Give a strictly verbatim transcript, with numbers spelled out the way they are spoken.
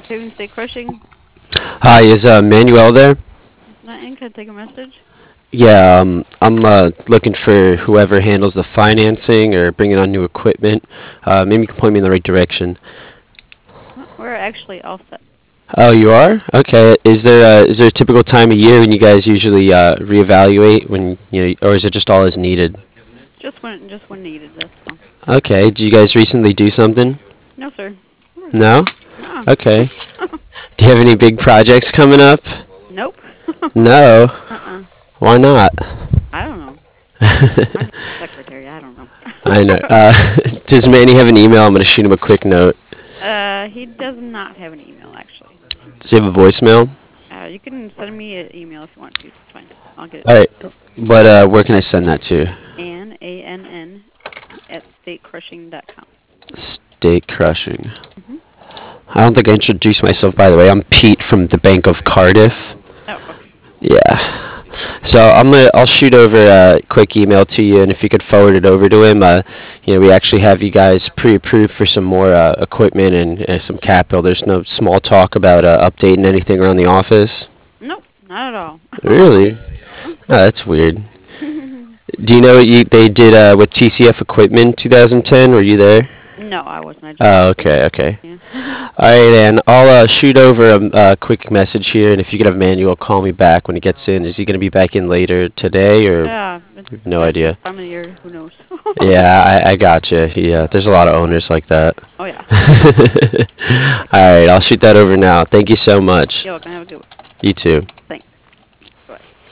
Haven State Crushing. Hi, is uh, Manuel there? It's not in. Can I take a message? Yeah, um, I'm uh, looking for whoever handles the financing or bringing on new equipment. Uh, maybe you can point me in the right direction. Uh, We're actually all set. Oh, you are? Okay. Is there a, is there a typical time of year when you guys usually uh, reevaluate when you know, or is it just all as needed? Just when just when needed. That's all. Okay. Did you guys recently do something? No, sir. We're good. No? No. Okay. Do you have any big projects coming up? Nope. No. uh-uh. Why not? I don't know. I'm just the secretary. I don't know. I know. Uh, does Manny have an email? I'm gonna shoot him a quick note. uh, he does not have an email actually. Does he have a voicemail? Uh, you can send me an email if you want to. It's fine. I'll get it All to right. But uh, where can I send that to? you. Ann A N N at statecrushing dot com. State crushing. Mm-hmm. I don't think I introduced myself, by the way. I'm Pete from the Bank of Cardiff. Oh, okay. Yeah. So I'm gonna I'll shoot over a quick email to you, and if you could forward it over to him, uh, you know, we actually have you guys pre-approved for some more uh, equipment and uh, some capital. There's no small talk about uh, updating anything around the office. Nope, not at all. Really? Oh, that's weird. Do you know what you, they did uh, with T C F Equipment twenty ten? Were you there? No, I wasn't. I just Oh, okay, okay. yeah. All right, then. I'll uh, shoot over a uh, quick message here, and if you could have Manuel call me back when he gets in. Is he going to be back in later today, or Yeah, it's no that's this idea? time of the year. Who knows? Yeah, I, I gotcha. Yeah, there's a lot of owners like that. Oh yeah. All right, I'll shoot that over now. Thank you so much. You're welcome. Have a good one. You too. Thanks. Bye.